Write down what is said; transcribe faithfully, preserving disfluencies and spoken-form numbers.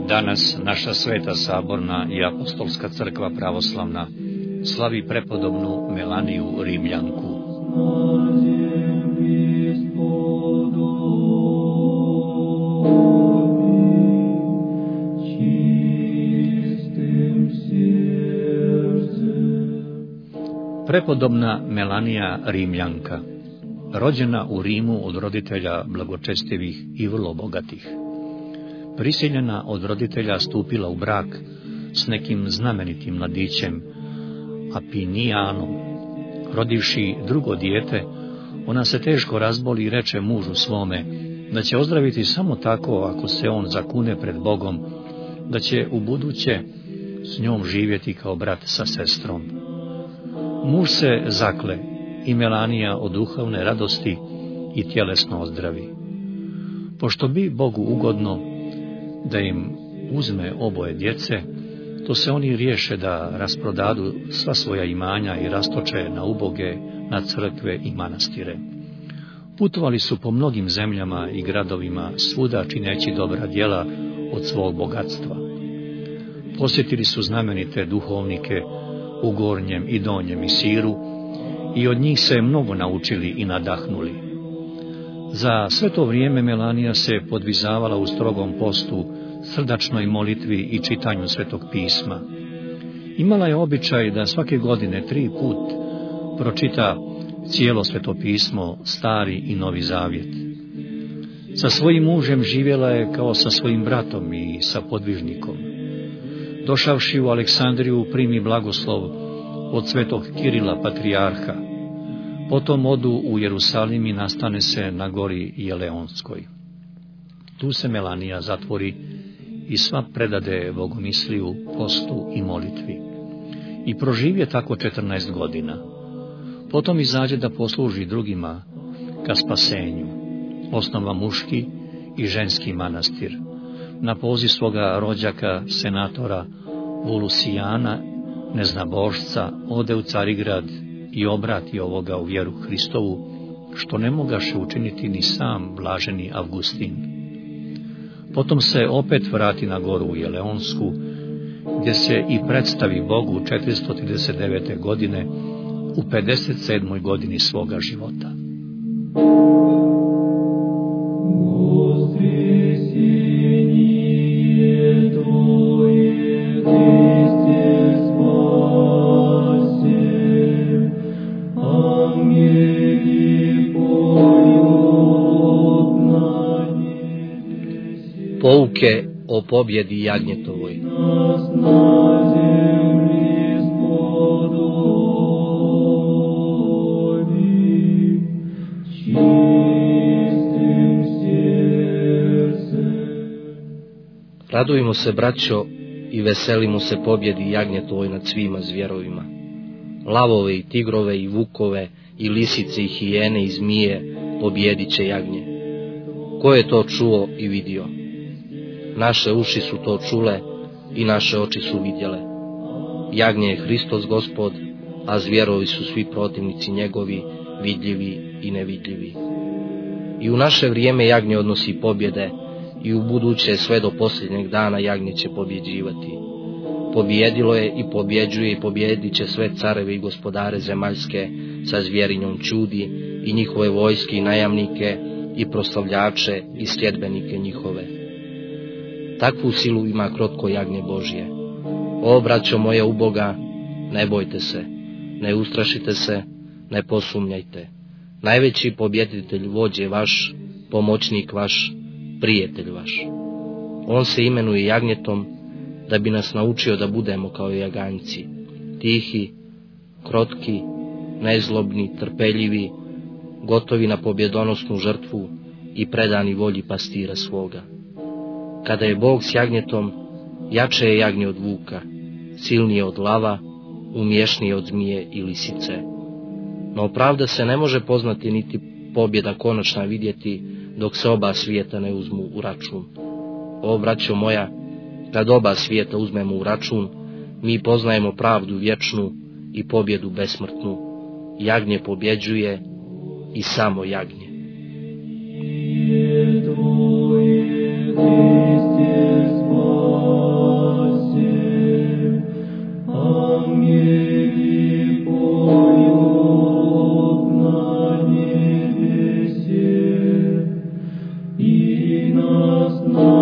Danas naša Sveta Saborna i Apostolska crkva pravoslavna slavi prepodobnu Melaniju Rimljanku. Prepodobna Melanija Rimljanka, rođena u Rimu od roditelja blagočestivih i vrlo bogatih. Prisiljena od roditelja stupila u brak s nekim znamenitim mladićem, Apinijanom. Rodivši drugo dijete, ona se teško razboli i reče mužu svome da će ozdraviti samo tako ako se on zakune pred Bogom, da će u buduće s njom živjeti kao brat sa sestrom. Muž se zakle i Melanija od duhovne radosti i tjelesno ozdravi. Pošto bi Bogu ugodno da im uzme oboje djece, to se oni riješe da rasprodadu sva svoja imanja i rastoče na uboge, na crkve i manastire. Putovali su po mnogim zemljama i gradovima, svuda čineći dobra djela od svog bogatstva. Posjetili su znamenite duhovnike u Gornjem i Donjem Isiru i od njih se mnogo naučili i nadahnuli. Za sve to vrijeme Melanija se podvizavala u strogom postu, srdačnoj molitvi i čitanju Svetog pisma. Imala je običaj da svake godine tri put pročita cijelo Sveto pismo, Stari i Novi Zavjet. Sa svojim mužem živjela je kao sa svojim bratom i sa podvižnikom. Došavši u Aleksandriju primi blagoslov od svetog Kirila patrijarha. Potom odu u Jerusalim i nastane se na gori Jeleonskoj. Tu se Melanija zatvori i sva predade bogomisliju, postu i molitvi. I proživje tako četrnaest godina. Potom izađe da posluži drugima ka spasenju. Osnova muški i ženski manastir. Na poziv svoga rođaka, senatora Volusijana, neznabošca, ode u Carigrad i obrati ovoga u vjeru Hristovu, što ne mogaše učiniti ni sam blaženi Avgustin. Potom se opet vrati na goru u Jeleonsku, gdje se i predstavi Bogu četiristo trideset devete. godine u pedeset sedmoj godini svoga života. Pouke o pobjedi jagnjetovoj. Radujmo se, braćo, i veselimo se pobjedi jagnjetovoj nad svima zvjerovima. Lavove i tigrove i vukove i lisice i hijene i zmije pobjedit će jagnje. Ko je to čuo i vidio? Naše uši su to čule i naše oči su vidjele. Jagnje je Hristos Gospod, a zvjerovi su svi protivnici njegovi, vidljivi i nevidljivi. I u naše vrijeme jagnje odnosi pobjede i u buduće sve do posljednjeg dana jagnje će pobjeđivati. Pobjedilo je i pobjeđuje i pobjedit će sve careve i gospodare zemaljske sa zvjerinjom čudi i njihove vojske i najamnike i proslavljače i sljedbenike njihove. Takvu silu ima krotko jagnje Božje. O, braćo moje u Boga, ne bojte se, ne ustrašite se, ne posumnjajte. Najveći pobjeditelj vođe vaš, pomoćnik vaš, prijatelj vaš. On se imenuje jagnjetom da bi nas naučio da budemo kao jaganjci, tihi, krotki, nezlobni, trpeljivi, gotovi na pobjedonosnu žrtvu i predani volji pastira svoga. Kada je Bog s jagnjetom, jače je jagnje od vuka, silnije od lava, umješnije od zmije i lisice. No pravda se ne može poznati niti pobjeda konačna vidjeti dok se oba svijeta ne uzmu u račun. O, braćo moja, kad oba svijeta uzmemo u račun, mi poznajemo pravdu vječnu i pobjedu besmrtnu. Jagnje pobjeđuje i samo jagnje. Tvoje Hriste, Znao